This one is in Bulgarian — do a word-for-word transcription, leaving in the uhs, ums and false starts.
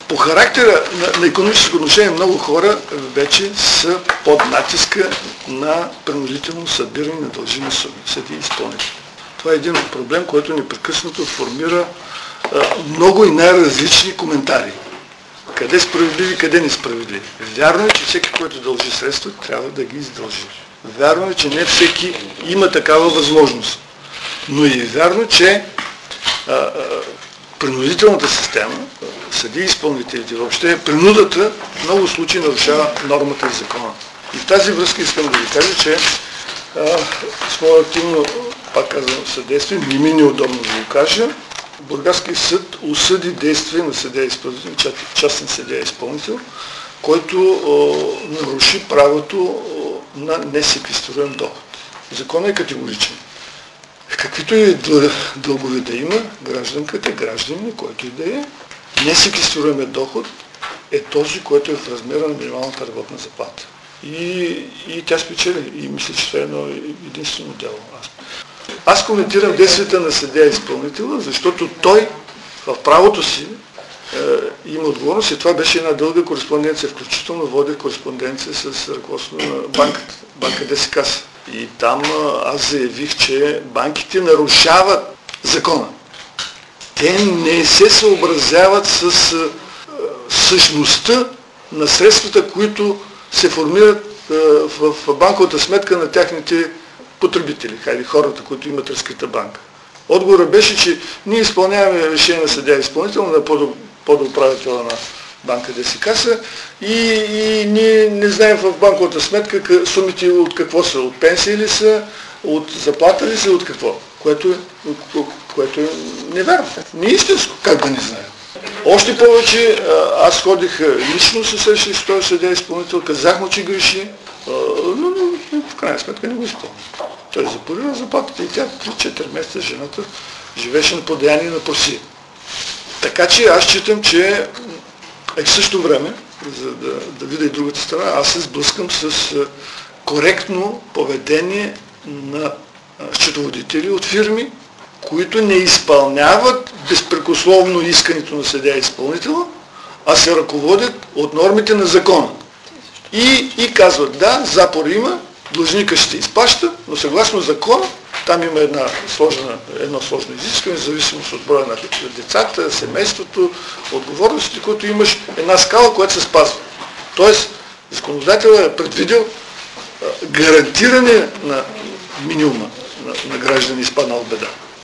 по характера на, на икономическо отношение много хора вече са под натиска на принудително събиране на дължими суми, съдии и изпълнители. Това е един проблем, който непрекъснато формира а, много и най-различни коментари. Къде справедливи, къде несправедливи. Вярно е, че всеки, който дължи средства, трябва да ги издължи. Вярно е, че не всеки има такава възможност. Но и е вярно, че а, а, принудителната система, съдии и изпълнителите, въобще принудата в много случаи нарушава нормата и закона. И в тази връзка искам да ви кажа, че а, с моето активно, пак казвам, съдействие, не ми е неудобно да го кажа, Бургаския съд осъди действие на съдия изпълнител, частен съдия изпълнител, който о, наруши правото о, на несеквестируем доход. Законът е категоричен. Каквито и дългове да има, гражданката, гражданин, който и да е, несеквестируемият доход е този, който е в размера на минималната работна заплата. И, и тя спечели. И мисля, че това е едно единствено дело. Аз, Аз коментирам действията на съдия изпълнителя, защото той в правото си е, има отговорност и това беше една дълга кореспонденция, включително води кореспонденция с ръководството на банката, банка ДСК. И там аз заявих, че банките нарушават закона. Те не се съобразяват с същността на средствата, които се формират в банковата сметка на тяхните потребители, хайде хората, които имат разкрита банка. Отговорът беше, че ние изпълняваме решение на съдия изпълнител на подуправителя на банка ДСК и, и ние не знаем в банковата сметка сумите от какво са, от пенсии ли са, от заплата ли са, от какво, което е, което е невярно. Не е истинско, как да не знаем. Още повече, аз ходих лично се срещах с този съдия изпълнител, казах му, че греши, но, но в крайна сметка не го изпълни. Той запорира заплатата и тя три-четири месеца жената живеше на подаяние на просия. Така че аз считам, че е в същото време, за да, да видя и другата страна, аз се сблъскам с коректно поведение на счетоводители от фирми, които не изпълняват безпрекословно искането на съдия изпълнителя, а се ръководят от нормите на закона. И, и казват, да, запор има, длъжника ще изплаща, но съгласно закона, там има една сложна, едно сложно изискване, в зависимост от броя на децата, семейството, отговорностите, които имаш, една скала, която се спазва. Тоест, законодателят е предвидил гарантиране на минимума на, на граждани изпаднал в беда.